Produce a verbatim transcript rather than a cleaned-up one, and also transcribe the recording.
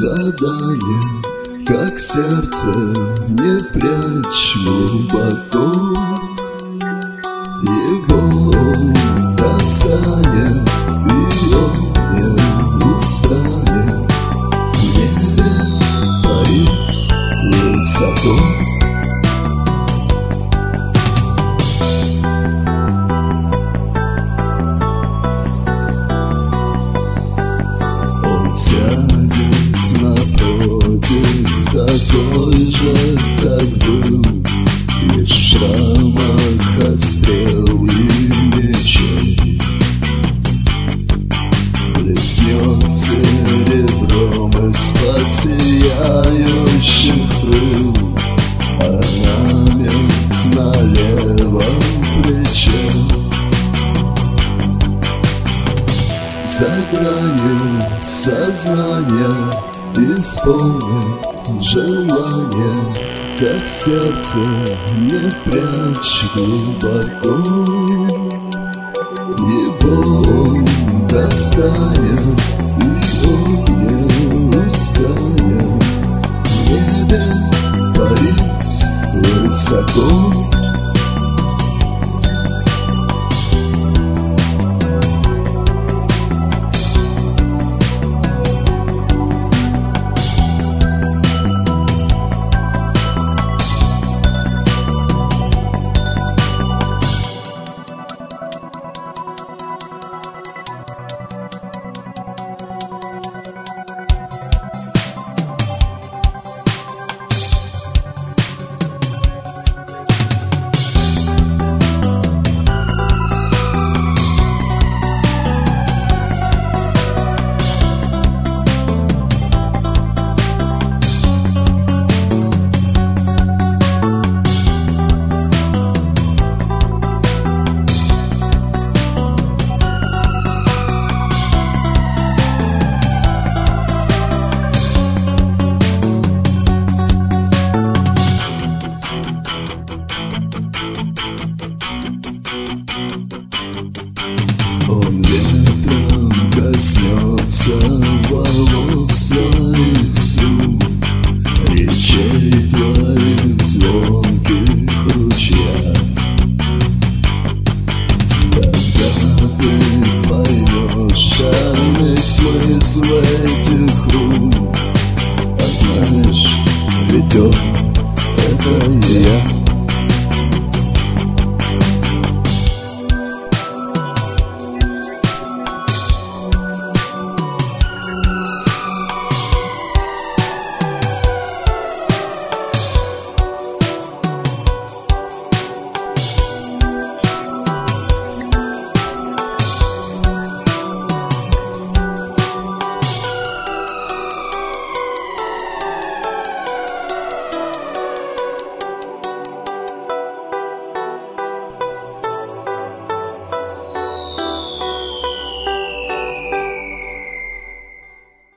задание, как сердце не прячь глубоко. Его достанет, и он не устанет в небе парить высоко. Он сядет напротив, такой же, как был, лишь в шрамах от стрел и мечей. Блеснет серебром из-под сияющих крыл орнамент на левом плече. За гранью сознания исполнит желание, как сердце не прячь глубоко. Его он достанет, и он не устанет в небе парить высоко. Он ветром коснется волос твоих снов, речей твоих звонких ручьях. Когда ты поймешь тайный смысл этих рук, а знаешь, ведь он